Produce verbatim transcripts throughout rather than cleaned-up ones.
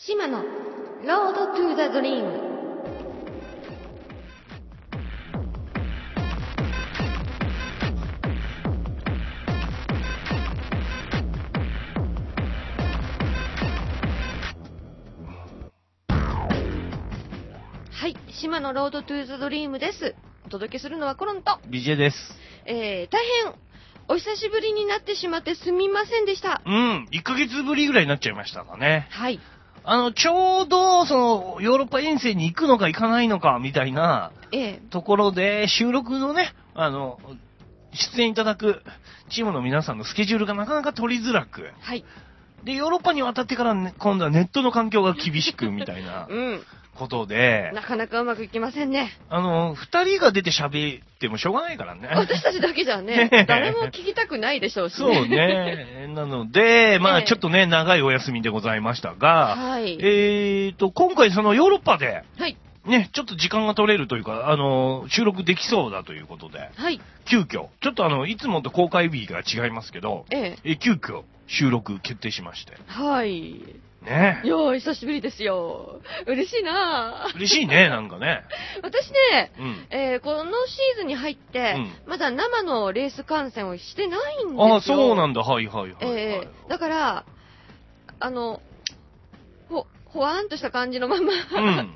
島のロードトゥーザドリーム。はい、島のロードトゥーザドリームです。お届けするのはコロンとビジェー です。 えー、大変お久しぶりになってしまってすみませんでした。 うん、いっかげつぶりぐらいになっちゃいましたかね。 はい。 あの、ちょうど、その、ヨーロッパ遠征に行くのか行かないのか、みたいな、 ええ、 ところで、収録のね、あの、出演いただくチームの皆さんのスケジュールがなかなか取りづらく。 はい。 で、ヨーロッパに渡ってから、ね、今度はネットの環境が厳しく、みたいな。 うん。 ことで、 なかなかうまくいきませんね。 あの、二人が出て喋ってもしょうがないからね。 私たちだけじゃね、誰も聞きたくないでしょうしね。 そうね。なので、まあちょっとね、長いお休みでございましたが、 はい。 えーと、今回そのヨーロッパで、 はい。 ね、ちょっと時間が取れるというか、あの、収録できそうだということで、 はい。 急遽、ちょっとあの、いつもと公開日が違いますけど、 ええ、 え急遽収録決定しまして。 はい。 ねいやー、久しぶりですよ。嬉しいなー。 嬉しいね、なんかね。 私ね、 うん。 えー、このシーズンに入って、 うん、 まだ生のレース観戦をしてないんですよ。 ああ、そうなんだ、はいはいはい、はい。 えー、だから、あの、ほ、ほわーんとした感じのまま、うん、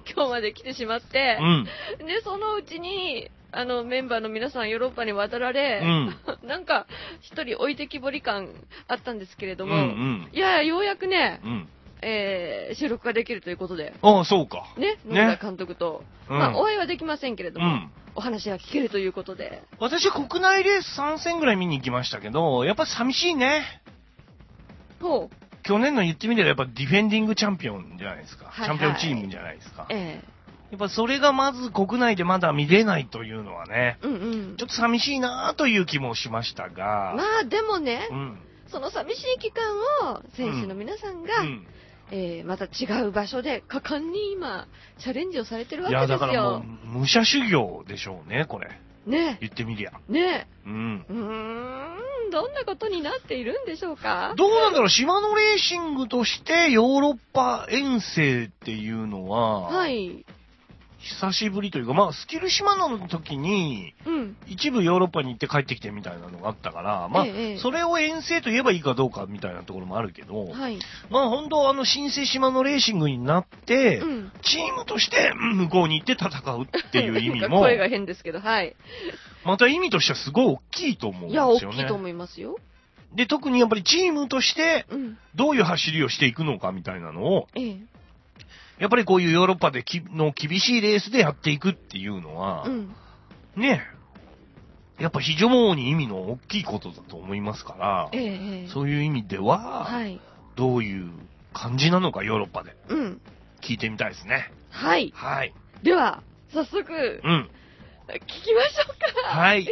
今日まで来てしまって、うん、で、そのうちに、あの、メンバーの皆さんヨーロッパに渡られ、うん、なんか、一人置いてきぼり感あったんですけれども、うんうん、いや、ようやくね、うん、えー、収録ができるということで。 ああ、そうか。 ね、野村監督と。ね、まあ、お会いはできませんけれども、うん、お話が聞けるということで。 私、国内レースさん戦ぐらい見に行きましたけど、やっぱ寂しいね。 ほう。 去年の言ってみればやっぱディフェンディングチャンピオンじゃないですか。はいはい、チャンピオンチームじゃないですか。ええ。やっぱそれがまず国内でまだ見れないというのはね、うんうん、ちょっと寂しいなという気もしましたが。 まあでもね、うん、その寂しい期間を選手の皆さんが、うんうんえー、また違う場所で果敢に今チャレンジをされてるわけですよ。いやだからもう武者修行でしょうねこれ。 ね。 言ってみりゃ。 ね。うん。うーん。どんなことになっているんでしょうか。 どうなんだろう。島のレーシングとしてヨーロッパ遠征っていうのは。はい。久しぶりというか、まあ、スキルシマノの時に、うん、一部ヨーロッパに行って帰ってきてみたいなのがあったから、まあ、ええ、それを遠征と言えばいいかどうかみたいなところもあるけど、はい、まあ、本当あの、新生島のレーシングになって、うん、チームとして向こうに行って戦うっていう意味も、 声が変ですけど、はい。 また意味としてはすごい大きいと思うんですよね。いや、 大きいと思いますよ。 で、特にやっぱりチームとして、どういう走りをしていくのかみたいなのを、ええやっぱりこういうヨーロッパできの厳しいレースでやっていくっていうのは、うん、ねえ、やっぱ非常に意味の大きいことだと思いますから、ええ、そういう意味では、はい、どういう感じなのかヨーロッパで、うん、聞いてみたいですね。 はい。 はい。 では、早速、うん、聞きましょうか。 はい。 やった。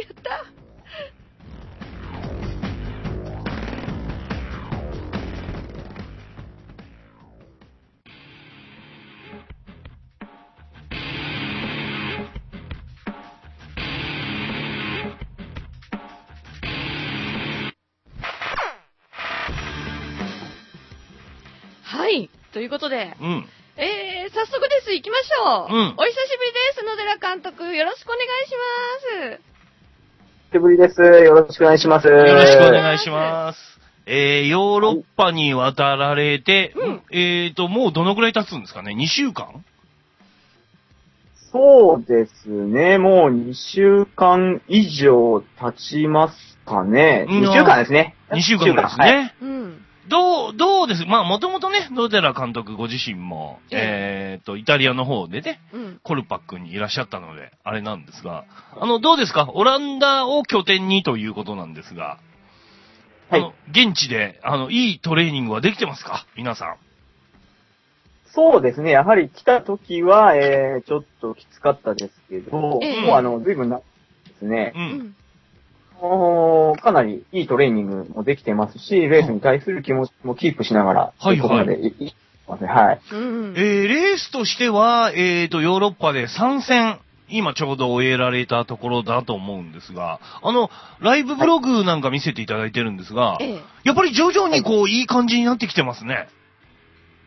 はい。ということで、うん、えー、早速です。行きましょう。うん、お久しぶりです。野寺監督、よろしくお願いします。 久しぶりです。よろしくお願いします。よろしくお願いします。えー、ヨーロッパに渡られて、うん、えーと、もうどのくらい経つんですかね ?に 週間そうですね。もうにしゅうかん以上経ちますかね。にしゅうかんですね。 にしゅうかんですね。はい、うんどう、どうですまあ、もともとね、野寺監督ご自身も、えー、っと、イタリアの方でね、うん、コルパックにいらっしゃったので、あれなんですが、あの、どうですかオランダを拠点にということなんですが、はい。あの、現地で、あの、いいトレーニングはできてますか皆さん。 そうですね。やはり来た時は、えー、ちょっときつかったですけど、えー、もうあの、随分な、ですね。うん。かなりいいトレーニングもできてますし、レースに対する気持ちもキープしながら、はいはい。ここまでいいますね。はい。 うん、えー、レースとしては、えーと、ヨーロッパでさん戦、今ちょうど終えられたところだと思うんですが、あの、ライブブログなんか見せていただいてるんですが、はい、やっぱり徐々にこう、いい感じになってきてますね。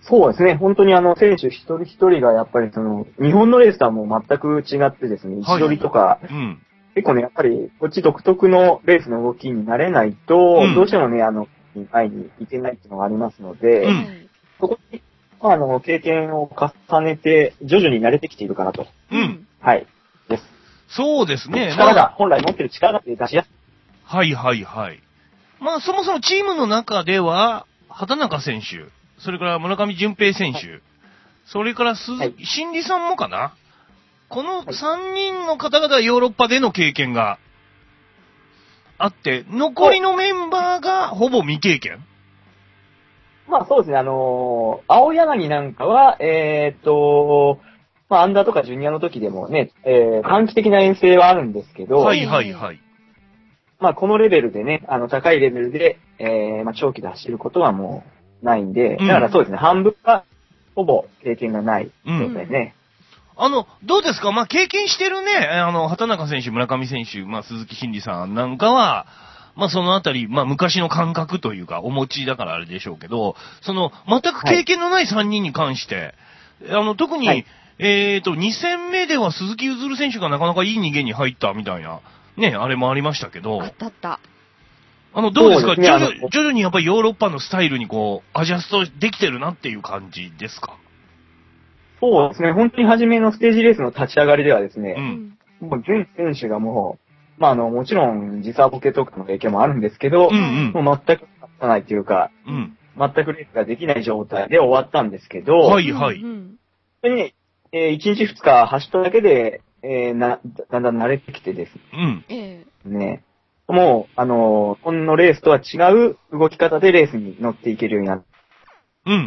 そうですね。本当にあの、選手一人一人がやっぱりその、日本のレースとはもう全く違ってですね、位置取りとか、はい、うん、結構ね、やっぱりこっち独特のレースの動きになれないと、うん、どうしてもね、あの、前に行けないっていうのがありますので、うん、そこに、まあ、あの、経験を重ねて、徐々に慣れてきているかなと。 うん。 はい。です。 そうですね。 力が、本来持ってる力で出しやすい。 はいはいはい。まあ、そもそもチームの中では、畑中選手、それから村上淳平選手、はい、それから鈴木、はい、新里さんもかな、このさんにんの方々はヨーロッパでの経験があって、残りのメンバーがほぼ未経験。 まあそうですね、あのー、青柳なんかは、えー、っと、まあアンダーとかジュニアの時でもね、えー、短期的な遠征はあるんですけど、 はいはいはい。 まあこのレベルでね、あの高いレベルで、えー、まあ長期で走ることはもうないんで、だからそうですね、うん、半分はほぼ経験がない状態ね。 うん、あの、どうですか、まあ経験してるね、あの、畑中選手、村上選手、まあ鈴木真理さんなんかは、まあそのあたり、まあ昔の感覚というか、お持ちだからあれでしょうけど、その、全く経験のないさんにんに関して、はい、あの、特に、はい、えっと、に戦目では鈴木ゆずる選手がなかなかいい逃げに入ったみたいな、ね、あれもありましたけど。 あったあった。 あの、どうですか、ですね、徐々、徐々にやっぱりヨーロッパのスタイルにこう、アジャストできてるなっていう感じですか？ そうですね、本当に初めのステージレースの立ち上がりではですね、うん、もう全選手がもう、まあ、あの、もちろん時差ボケとかの影響もあるんですけど、うんうん、もう全く立たないというか、うん、全くレースができない状態で終わったんですけど、 はいはい。 本当に、えー、いちにちふつか走っただけで、えー、な、だんだん慣れてきてですね、うん、ね、もう、あの、このレースとは違う動き方でレースに乗っていけるようになる。 うんうんうん。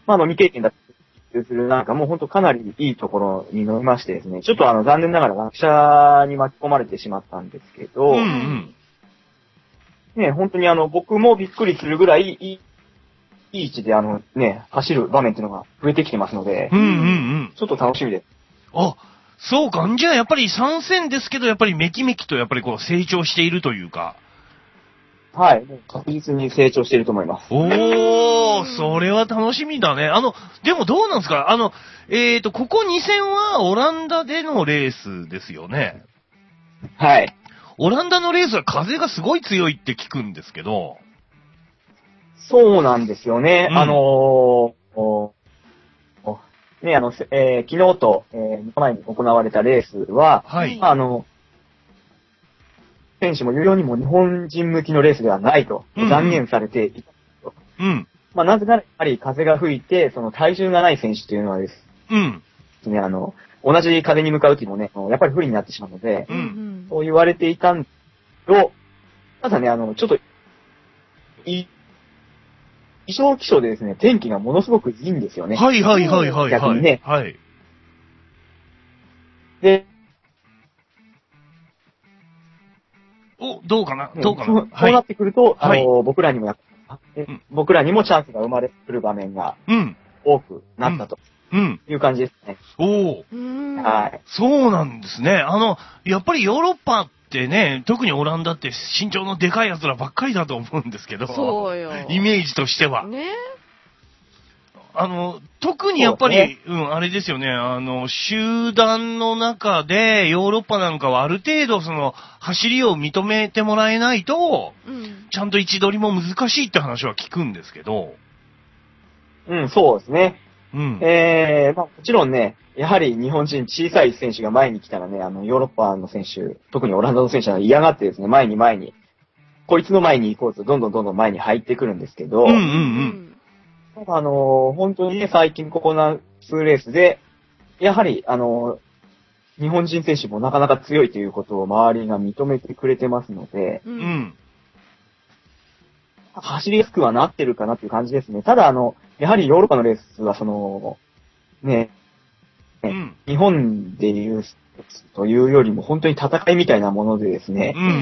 まあ、あの、未経験だったりするなんかもう本当かなりいいところに乗りましてですね、ちょっとあの、残念ながら落車に巻き込まれてしまったんですけど、うんうん、ね、本当にあの、僕もびっくりするぐらいいい、いい位置であの、ね、走る場面っていうのが増えてきてますので、 うんうんうん。 ちょっと楽しみです。 あ、そうか。じゃあやっぱり参戦ですけど、やっぱりめきめきとやっぱりこう成長しているというか。 はい。確実に成長していると思います。 おー、それは楽しみだね。あの、でもどうなんですか？あの、えっと、ここに戦はオランダでのレースですよね。 はい。 オランダのレースは風がすごい強いって聞くんですけど。 そうなんですよね。うん、あのー、ね、あの、えー、昨日と、えー、前に行われたレースは、はい。あの、選手も言うようにも日本人向きのレースではないと、うんうん、断言されていたと。うん。まあ、なぜなら、やはり風が吹いて、その体重がない選手というのはです。うん。ね、あの、同じ風に向かうときもね、やっぱり不利になってしまうので、うん。そう言われていたんですけど、ただね、あの、ちょっと、い、異常気象でですね、天気がものすごくいいんですよね。 はいはいはいはい、はい。 逆にね。 はい。 で、 お、どうかなどうかな、 うん、そう、そうなってくると、はい、あの、僕らにもやっぱ、うん、僕らにもチャンスが生まれてくる場面が、多くなったと。うん。いう感じですね。 おー。はい。 そうなんですね。あの、やっぱりヨーロッパってね、特にオランダって身長のでかい奴らばっかりだと思うんですけど。 そうよ。 イメージとしては。 ね。 あの、特にやっぱり、うね、うん、あれですよね、あの、集団の中で、ヨーロッパなんかはある程度、その、走りを認めてもらえないと、うん、ちゃんと位置取りも難しいって話は聞くんですけど。 うん、そうですね。うん。えー、まあもちろんね、やはり日本人小さい選手が前に来たらね、あの、ヨーロッパの選手、特にオランダの選手は嫌がってですね、前に前に、こいつの前に行こうと、どんどんどんどん前に入ってくるんですけど、うんうんうん。あの、本当にね、最近ここの数レースで、やはり、あの、日本人選手もなかなか強いということを周りが認めてくれてますので、うん。走りやすくはなってるかなっていう感じですね。ただ、あの、やはりヨーロッパのレースは、その、ね、うん、日本でいうというよりも本当に戦いみたいなものでですね、うんうんうん、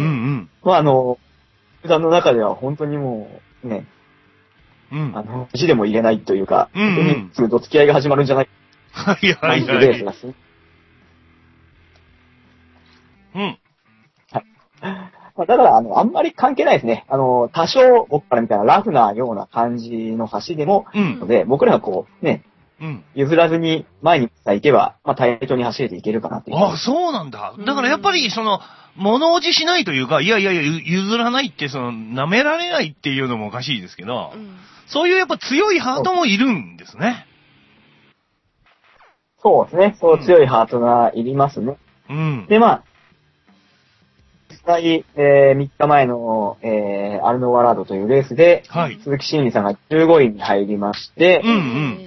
まあ、あの、普段の中では本当にもう、ね、うん、あの、意地でも入れないというか、うんうん、本当にすぐどつき合いが始まるんじゃないか。 はいはいはい。レースがす。うん。 はい。 まあ、だから、あの、あんまり関係ないですね。あの、多少僕から見たらラフなような感じの橋でも、うん、ので、僕らがこう、ね、うん、譲らずに前に行けば、まあ、対等に走れていけるかなっていう。 ああ、そうなんだ。だからやっぱり、その、物おじしないというか、いやいやいや、譲らないって、その、舐められないっていうのもおかしいですけど、うん、そういうやっぱ強いハートもいるんですね。 そうですね。そう強いハートがいりますね。うん。で、まあ、実際、えー、みっかまえの、えー、アルノワラードというレースで、はい、鈴木真理さんがじゅうごいに入りまして、うんうん。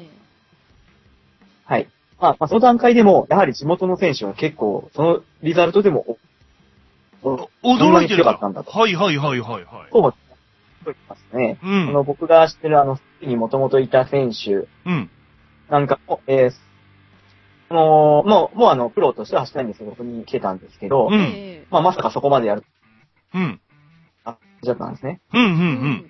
はい。まあ、まあ、その段階でも、やはり地元の選手は結構、そのリザルトでも、 驚いてるかったんだと。 はいはいはいはいはい。 そう思いますね。うん。あの、僕が知ってるあの、にもともといた選手、うん。なんかも、えー、あのー、もう、もうあの、プロとしては走ってないんですけど、僕に来てたんですけど、うん。まあ、まさかそこまでやる。うん。あ、だったんですね。うんうんうん。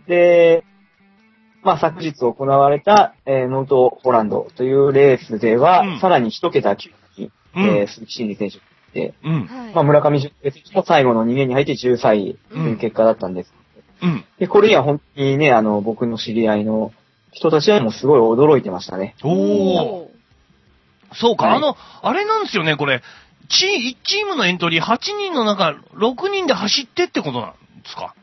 で、まあ、昨日行われた、えー、ノートホランドというレースでは、うん、さらに一桁級に、うん、えー、鈴木真理選手で、うん、まあ、村上純平選手も最後のにげんに入ってじゅうさいという結果だったんです。うん。で、これには本当にね、あの、僕の知り合いの人たちはもうすごい驚いてましたね。 おー。そうか、はい、あの、あれなんですよね、これ。チ、いちチームのエントリーはちにんの中、ろくにんで走ってってことなんですか？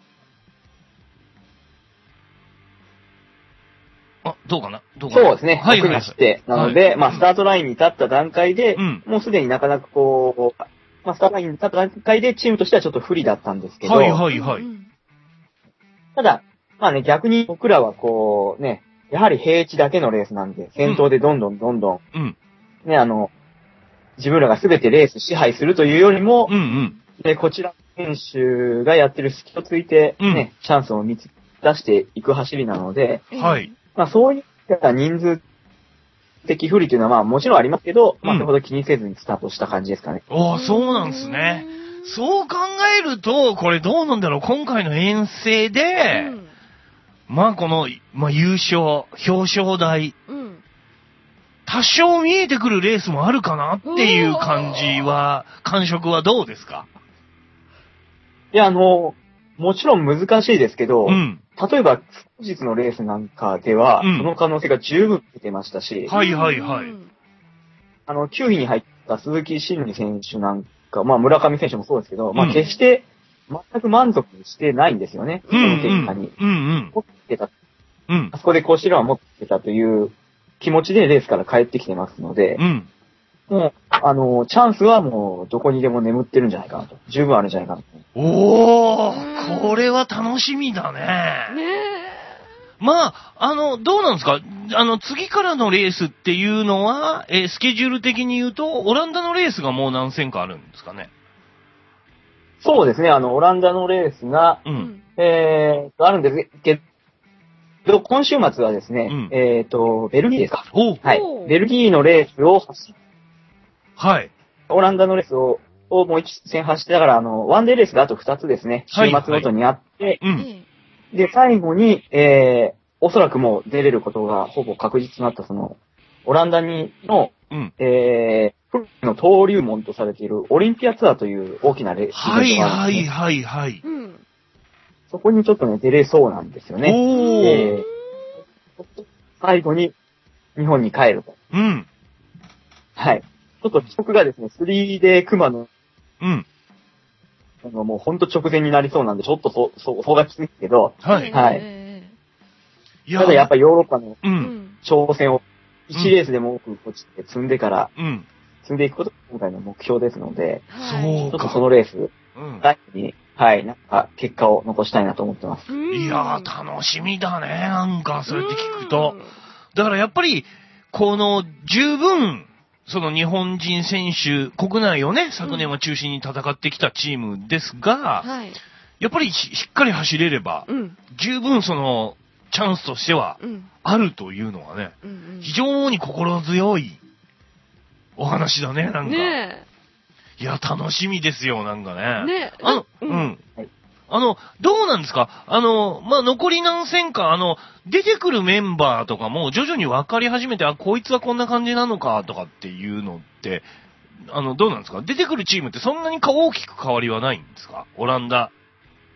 あ、どうかなどうかなそうですね。はい、はい。ろくにん走って。なので、はい、まあ、スタートラインに立った段階で、うん、もうすでになかなかこう、まあ、スタートラインに立った段階でチームとしてはちょっと不利だったんですけど。 はいはいはい。 ただ、まあね、逆に僕らはこう、ね、やはり平地だけのレースなんで、先頭でどんどんどんどん、うん、ね、あの、自分らが全てレース支配するというよりも、うんうん、で、こちら選手がやってる隙をついて、ね、うん、チャンスを見つ出していく走りなので、はい。まあそういった人数的不利というのはまあもちろんありますけど、うん、まあそれほど気にせずにスタートした感じですかね。 ああ、そうなんですね。そう考えると、これどうなんだろう、今回の遠征で、うん、まあこの、まあ優勝、表彰台、うん、多少見えてくるレースもあるかなっていう感じは、感触はどうですか？ いや、あの、もちろん難しいですけど、うん、例えば、本日のレースなんかでは、うん、その可能性が十分出てましたし、 はいはいはい。 あの、きゅういに入った鈴木真理選手なんか、まあ村上選手もそうですけど、うん、まあ決して全く満足してないんですよね、その結果に。うんうん。持ってた。うん。あそこでこうしろは持ってたという気持ちでレースから帰ってきてますので、うん。もう、あの、チャンスはもうどこにでも眠ってるんじゃないかなと。十分あるんじゃないかなと。 おー、これは楽しみだね。ねえ。まあ、あの、どうなんですか？あの、次からのレースっていうのは、えー、スケジュール的に言うと、オランダのレースがもう何戦かあるんですかね？ そうですね、あの、オランダのレースが、うん、えー、あるんですけど、今週末はですね、うん、えっと、ベルギーですか？はい。ベルギーのレースを走る。 はい。 オランダのレースを、をもう一戦走って、だからあの、ワンデーレースがあと二つですね。週末ごとにあって、はいはい、うん、で、最後に、えー、おそらくもう出れることがほぼ確実になった、その、オランダにの、うん、えー、プロの登竜門とされているオリンピアツアーという大きなレースがあるんです、ね。 はいはいはいはい。うん、 そこにちょっとね、出れそうなんですよね。おー。えー、最後に日本に帰ると。うん。はい。ちょっと帰国がですね、スリーデー 熊の、うん。あの、もうほんと直前になりそうなんで、ちょっとそ、そ、そうがきついですけど、はい。はい。いやただやっぱりヨーロッパの挑戦をいちレースでも多くこっちで積んでから、うん。積んでいくことが今回の目標ですので、はい。ちょっとそのレース、うん。第に、はい、なんか結果を残したいなと思ってます。 いやー、楽しみだね、なんか、そうやって聞くと。だからやっぱり、この、十分、その日本人選手、国内をね、昨年は中心に戦ってきたチームですが、うんはい、やっぱりしっかり走れれば、うん、十分その、チャンスとしては、あるというのはね、うんうん、非常に心強いお話だね、なんか。ねえ。いや、楽しみですよ、なんかね。ねえ。あの、うん。うんはいあの、どうなんですかあの、まあ、残り何戦か、あの、出てくるメンバーとかも徐々に分かり始めて、あ、こいつはこんな感じなのか、とかっていうのって、あの、どうなんですか出てくるチームってそんなに大きく変わりはないんですかオランダ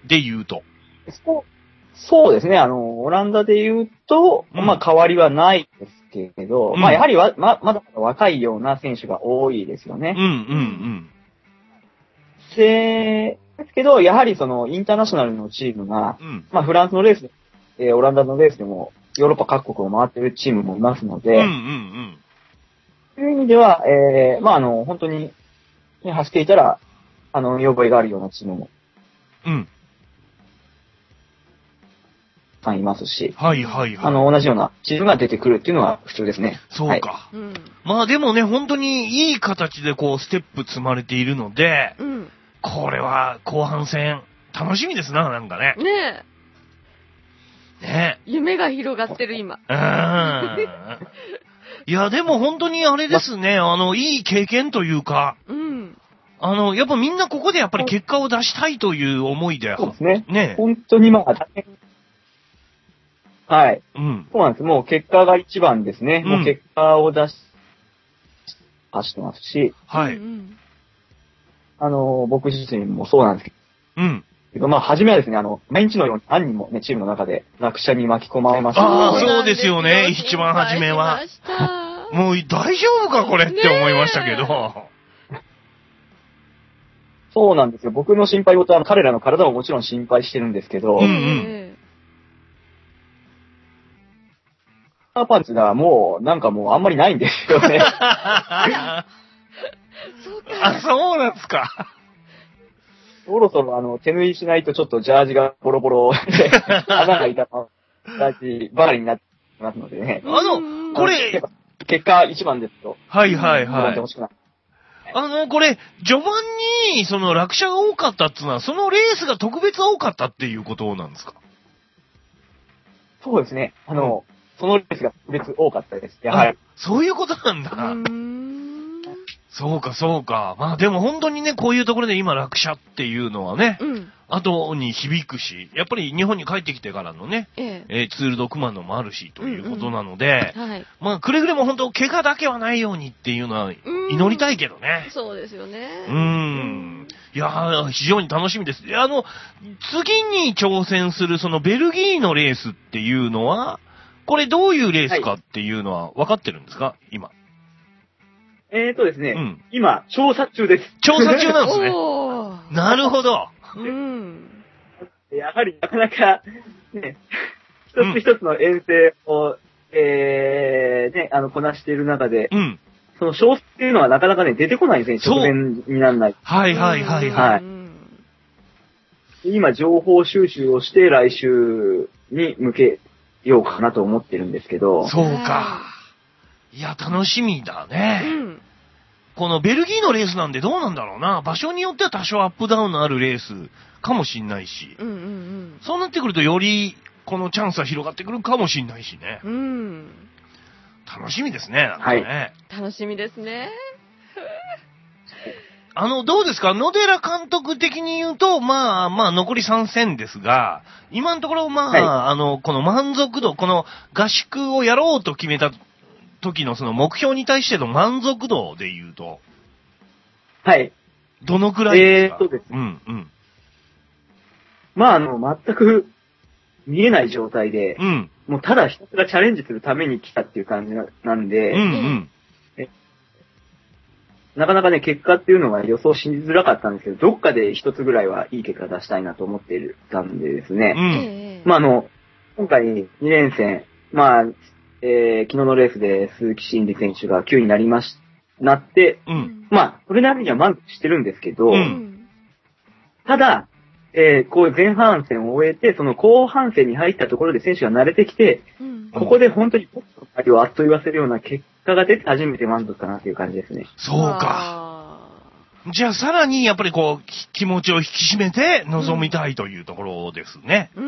で言うと。 そう、そうですね。あの、オランダで言うと、うん、まあ変わりはないですけど、うん、まあやはりわ、ま、まだ若いような選手が多いですよね。 うんうんうん。 で、ですけど、やはりそのインターナショナルのチームが、うん、まあフランスのレースで、えー、オランダのレースでも、ヨーロッパ各国を回っているチームもいますので、うんうんうん、そういう意味では、えー、まああの、本当に、走っていたら、あの、見覚えがあるようなチームも、 うん。 さんいますし、 はいはいはい。 あの、同じようなチームが出てくるっていうのは普通ですね。 そうか。はい、まあでもね、本当にいい形でこう、ステップ積まれているので、うん、これは後半戦、楽しみですな、なんかね。 ねえ。ねえ。夢が広がってる今。 うん。いや、でも本当にあれですね、あの、いい経験というか、うん。あの、やっぱみんなここでやっぱり結果を出したいという思いで。 そうですね。 ね。 本当にまあ、大変。はい。うん。そうなんです。もう結果が一番ですね。うん、もう結果を出し、走ってますし。 はい。 あの、僕自身もそうなんですけど。 うん。 けどまあ、初めはですね、あの、毎日のように何人もね、チームの中で落車に巻き込まれました。 ああ、そうですよね。一番初めは。もう大丈夫かこれって思いましたけど。 そうなんですよ。僕の心配事は彼らの体ももちろん心配してるんですけど。 うんうん。 パーツがもう、なんかもうあんまりないんですよね。 そうか。 あ、そうなんですか。 そろそろあの、手縫いしないとちょっとジャージがボロボロで、穴が開いたジャージばかりになってますのでね。 あの、これ、 結果一番ですと。 はいはいはい。あの、これ、序盤に、その落車が多かったっていうのは、そのレースが特別多かったっていうことなんですか？ そうですね。あの、うん、そのレースが特別多かったです。やはり。 そういうことなんだ。うーん、そうか、そうか。まあでも本当にね、こういうところで今落車っていうのはね、うん、後に響くし、やっぱり日本に帰ってきてからのね、えええー、ツールドクマンのもあるしということなので、うんうん、はい、まあくれぐれも本当怪我だけはないようにっていうのは祈りたいけどね。 うそうですよね。 うーん。いやー、非常に楽しみです。あの、次に挑戦するそのベルギーのレースっていうのは、これどういうレースかっていうのは分かってるんですか、今。 えーとですね、うん、今、調査中です。 調査中なんですね。なるほど。 うん。 やはりなかなか、ね、一つ一つの遠征を、うん、えー、ね、あの、こなしている中で、うん、その詳細っていうのはなかなかね、出てこないんですね、直前にならない。 はいはいはいはい。 今、情報収集をして来週に向けようかなと思ってるんですけど。 そうか。いや、楽しみだね。うん、このベルギーのレースなんでどうなんだろうな。場所によっては多少アップダウンのあるレースかもしんないし。うんうんうん、そうなってくるとよりこのチャンスは広がってくるかもしんないしね。 うん、 楽しみですね。なんかね、はい。 楽しみですね。 あの、どうですか？野寺監督的に言うと、まあ、まあ、残りさん戦ですが、今のところ、まあ、はい、あの、この満足度、この合宿をやろうと決めた時のその目標に対しての満足度で言うと、 はい。 どのくらいですか？ えー、そうです。 うんうん。 まあ、あの、全く見えない状態で、うん、もうただひたすらチャレンジするために来たっていう感じなんで、 うんうん、 なかなかね、結果っていうのは予想しづらかったんですけど、どっかで一つぐらいはいい結果出したいなと思っていたんでですね。 うん、 まあ、あの、今回にねん戦、まあ、えー、昨日のレースで鈴木真理選手がきゅういになりまし、なって、 うん、 まあ、それなりには満足してるんですけど、 うん、 ただ、えー、こう前半戦を終えて、その後半戦に入ったところで選手が慣れてきて、うん、ここで本当にトップの2人をあっと言わせるような結果が出て初めて満足かなという感じですね。 そうか。じゃあさらにやっぱりこう気持ちを引き締めて臨みたいというところですね。 うんうん、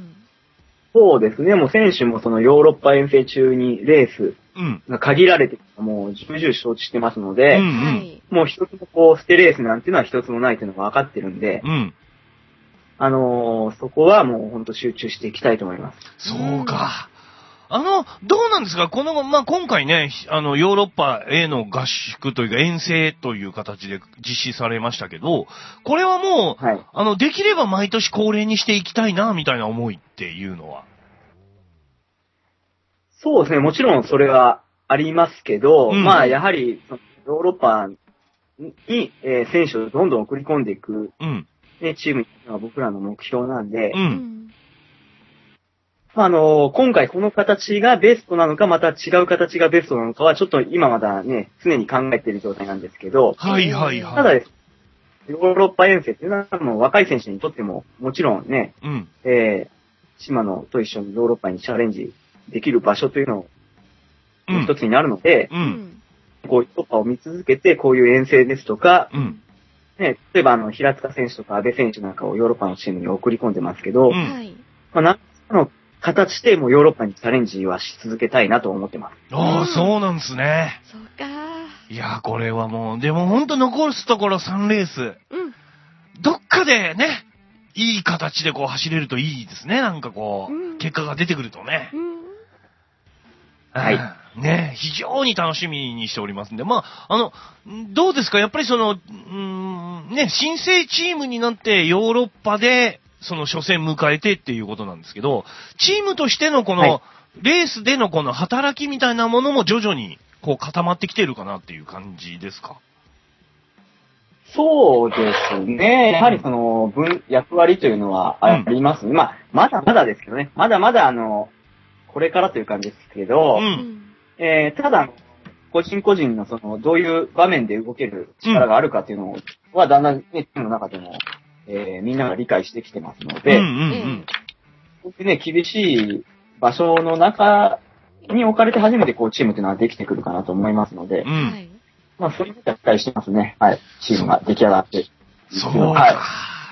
そうですね。もう選手もそのヨーロッパ遠征中にレースが限られて、うん、もう重々承知してますので、 うんうん、 もう一つもこう捨てレースなんていうのは一つもないというのが分かってるんで、 うん、 あのー、そこはもう本当集中していきたいと思います。 そうか。 あの、どうなんですかこの、まあ、今回ね、あの、ヨーロッパへの合宿というか遠征という形で実施されましたけど、これはもう、はい、あの、できれば毎年恒例にしていきたいな、みたいな思いっていうのは。 そうですね、もちろんそれはありますけど、うん、まあ、やはり、ヨーロッパに、えー、選手をどんどん送り込んでいく、うんね、チームが僕らの目標なんで、うんまあ、あのー、今回この形がベストなのか、また違う形がベストなのかは、ちょっと今まだね、常に考えている状態なんですけど、 はいはいはい。 ただです、ヨーロッパ遠征っていうのは、もう若い選手にとっても、もちろんね、うん、えー、島野と一緒にヨーロッパにチャレンジできる場所というのの一つになるので、うん、こうヨーロッパを見続けて、こういう遠征ですとか、うんね、例えばあの、平塚選手とか安倍選手なんかをヨーロッパのチームに送り込んでますけど、うん、まあ、なんかの形でもうヨーロッパにチャレンジはし続けたいなと思ってます。 ああ、そうなんですね。 そうか。 いや、これはもう、でもほんと残すところさんレース。うん。どっかでね、いい形でこう走れるといいですね。なんかこう、うん、結果が出てくるとね。うん、はい。ね、非常に楽しみにしておりますんで、まあ、あの、どうですかやっぱりその、うーん、ね、新生チームになってヨーロッパで、その初戦迎えてっていうことなんですけど、チームとしてのこの、はい、レースでのこの働きみたいなものも徐々にこう固まってきてるかなっていう感じですか？ そうですね。やはりその、分、役割というのはありますね。うん、まあ、まだまだですけどね。まだまだあの、これからという感じですけど、うんえー、ただ、個人個人のその、どういう場面で動ける力があるかっていうのは、だんだんね、チームの中でも、えー、みんなが理解してきてますので、うんうんうん、ね、厳しい場所の中に置かれて初めてこう、チームっていうのはできてくるかなと思いますので、うん、まあ、そういう意味では期待してますね。はい。チームが出来上がって。 そうか。はい。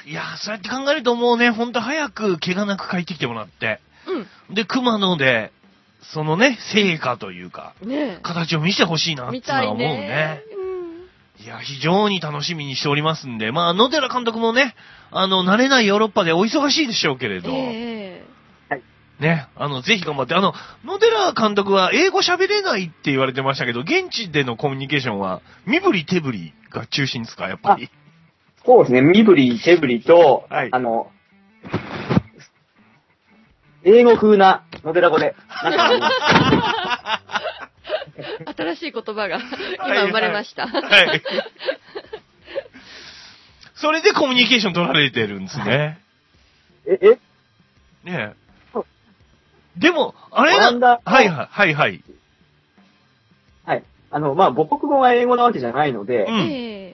いや、そうやって考えるともうね、ほんと早く怪我なく帰ってきてもらって、うん、で、熊野で、そのね、成果というか、ね、形を見せてほしいなってのは思うね。ねうん、いや、非常に楽しみにしておりますんで、まあ、野寺監督もね、あの、慣れないヨーロッパでお忙しいでしょうけれど、えー、はい。ね、あの、ぜひ頑張って、あの、野寺監督は英語喋れないって言われてましたけど、現地でのコミュニケーションは、身振り手振りが中心ですか、やっぱり。 そうですね、身振り手振りと、はい、あの、英語風な野寺語で。 新しい言葉が今生まれました。はいはいはい、 それでコミュニケーション取られてるんですね。 え、えねえ。でも、あれな、はいはいはいはい。 はい。あの、まあ、母国語が英語なわけじゃないので、うん、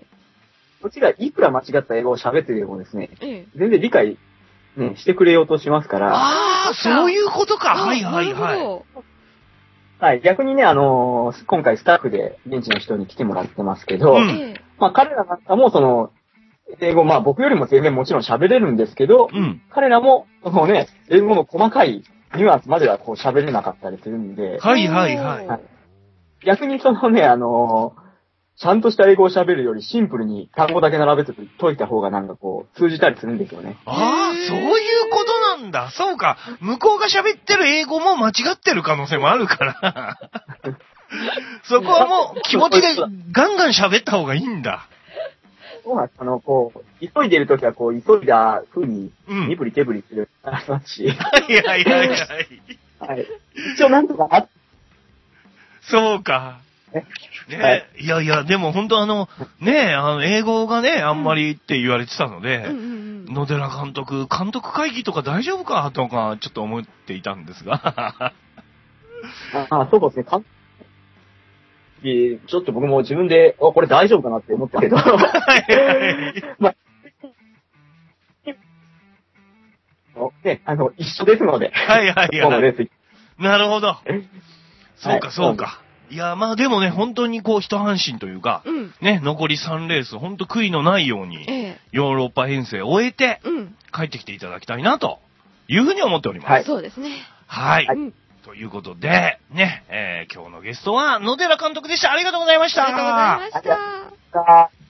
こっちがいくら間違った英語を喋っていてもですね、ええ、全然理解ね、してくれようとしますから。 ああ、そういうことか。はいはいはい。 はい、逆にね、あのー、今回スタッフで現地の人に来てもらってますけど、うん、まあ彼らなんかもその、英語、まあ僕よりも全然もちろん喋れるんですけど、うん、彼らも、そのね、英語の細かいニュアンスまではこう喋れなかったりするんで、 はいはいはい。はい、 逆にそのね、あのー、ちゃんとした英語を喋るよりシンプルに単語だけ並べて解いた方がなんかこう通じたりするんですよね。 ああ、そういうことなんだ。そうか。向こうが喋ってる英語も間違ってる可能性もあるから。そこはもう気持ちでガンガン喋った方がいいんだ。 そうなんです。あの、こう、急いでるときはこう、急いだ風に身振り手振りするありますし。 はいはいはいはい。 はい。一応なんとかあそうか。ね、はい、いやいや、でも本当あの、ね、あの、英語がね、あんまりって言われてたので、うんうんうん、野寺監督、監督会議とか大丈夫かとか、ちょっと思っていたんですが。 ああ、そうですね。かちょっと僕も自分で、あ、これ大丈夫かなって思ったけど。まあ、ね、あの、一緒ですので。 はいはいはい。なるほど。そうかそうか。はい、いや、まあでもね、本当にこう一安心というか、うん、ね、残りさんレース、本当悔いのないように、ええ、ヨーロッパ遠征を終えて、うん、帰ってきていただきたいな、というふうに思っております。 はい。そうですね。 はい。はい、ということで、ね、えー、今日のゲストは野寺監督でした。ありがとうございました。 ありがとうございました。ありがとうございました。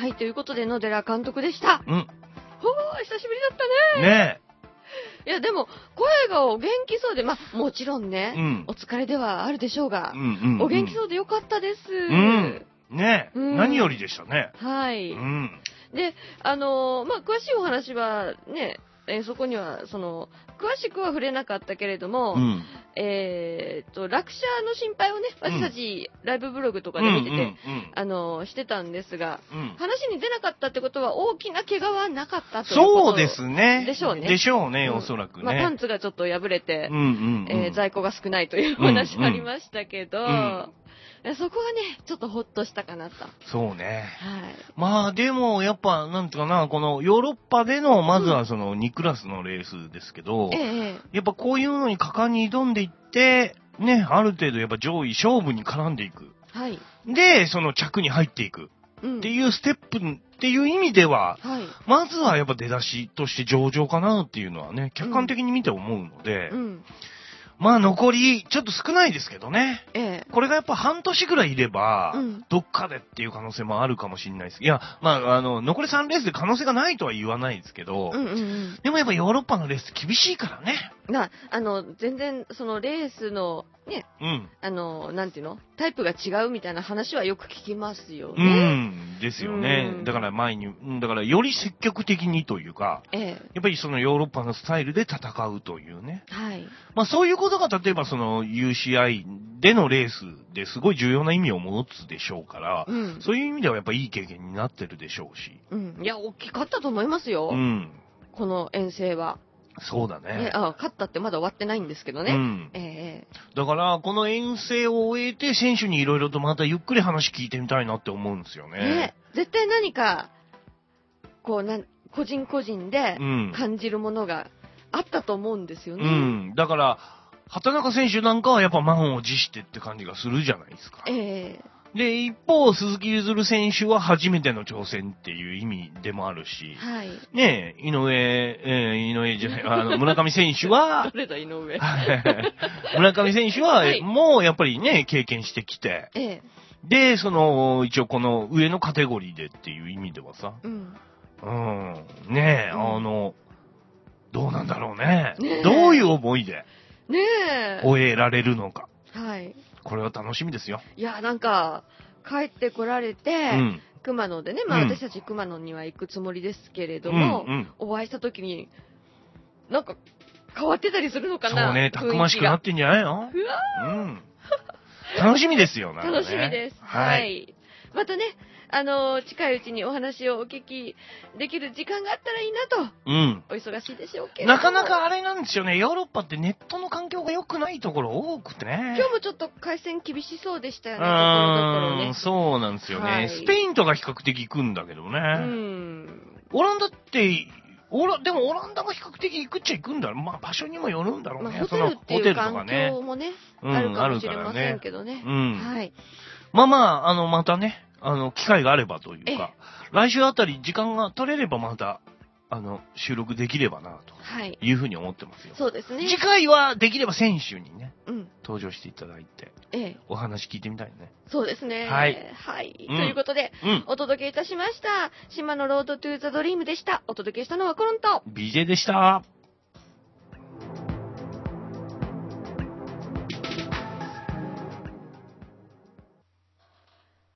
はい、ということで、野寺監督でした。 うん。ほー、 久しぶりだったね。 ねえ。いや、でも、声がお元気そうで、まあ、もちろんね、うん、お疲れではあるでしょうが、うんうんうん、お元気そうでよかったです。うん。ねえ、うん、何よりでしたね。 はい。うん。で、あのー、まあ、詳しいお話はね、えー、そこには、その、詳しくは触れなかったけれども、うん、えー、と、落車の心配をね、私たち、ライブブログとかで見てて、うんうんうん、あの、してたんですが、うん、話に出なかったってことは、大きな怪我はなかったということそうですね。でしょうね。 でしょうね、おそらくね。 まあ、パンツがちょっと破れて、うんうんうんえー、在庫が少ないという話ありましたけど、うんうんそこがね、ちょっとほっとしたかなと。 そうね。はい。まあでも、やっぱ、なんていうかな、このヨーロッパでの、まずはそのにクラスのレースですけど、うん、ええ、やっぱこういうのに果敢に挑んでいって、ね、ある程度やっぱ上位、勝負に絡んでいく。はい。で、その着に入っていく。うん、っていうステップっていう意味では、はい、まずはやっぱ出だしとして上々かなっていうのはね、客観的に見て思うので、うんうんまあ残り、ちょっと少ないですけどね。ええ。これがやっぱ半年ぐらいいれば、うん、どっかでっていう可能性もあるかもしれないです。いや、まあ、あの、残りさんレースで可能性がないとは言わないですけど、うんうんうん、でもやっぱヨーロッパのレース厳しいからね。 な、あの、全然、そのレースの、ね、うん。あの、なんていうのタイプが違うみたいな話はよく聞きますよね。 うん。ですよね。うん、だから前に、だからより積極的にというか、ええ、やっぱりそのヨーロッパのスタイルで戦うというね。はい。まあそういうことが例えばその ユーシーアイ でのレースですごい重要な意味を持つでしょうから、うん、そういう意味ではやっぱいい経験になってるでしょうし。 うん。いや、大きかったと思いますよ。うん。この遠征は。 そうだね。 ねあ勝ったってまだ終わってないんですけどね。うん。えー、だから、この遠征を終えて、選手にいろいろとまたゆっくり話聞いてみたいなって思うんですよね。ね絶対何か、こうな、個人個人で感じるものがあったと思うんですよね。うん。うん、だから、畑中選手なんかはやっぱ満を持してって感じがするじゃないですか。ええーで、一方、鈴木ゆずる選手は初めての挑戦っていう意味でもあるし、はい。ねえ、井上、えー、井上じゃない、あの、村上選手は、 誰だ、井上。 村上選手は、はい、もうやっぱりね、経験してきて、ええ、で、その、一応この上のカテゴリーでっていう意味ではさ、うん。うん、ねえ、うん、あの、どうなんだろうね。ねどういう思いで、ねえ、終えられるのか。はい。これは楽しみですよ。 いや、なんか、帰ってこられて、うん、熊野でね、まあ、うん、私たち熊野には行くつもりですけれども、うんうん、お会いした時に、なんか、変わってたりするのかなそうね、たくましくなってんじゃないのうわー、うん、楽しみですよ、 なんかね。楽しみです。はい。はい、またね、あの、近いうちにお話をお聞きできる時間があったらいいなと。うん。お忙しいでしょうけど。 なかなかあれなんですよね。ヨーロッパってネットの環境が良くないところ多くてね。 今日もちょっと回線厳しそうでしたよね。ところどころね。 そうなんですよね、はい。スペインとか比較的行くんだけどね。うん。オランダって、オラ、でもオランダが比較的行くっちゃ行くんだろう。まあ場所にもよるんだろうね。まあ、 ホテルっていう環境もね、うん、あるかもしれませんけどね。うん。はい。 まあまあ、あの、またね。あの、機会があればというか、来週あたり時間が取れればまた、あの、収録できればな、というふうに思ってますよ。 そうですね。 次回はできれば選手にね、うん、登場していただいて、ええ、お話聞いてみたいね。 そうですね。はい。はい。うん、ということで、うん、お届けいたしました。島のロードトゥーザドリームでした。お届けしたのはコロンと、 ビージェー でした。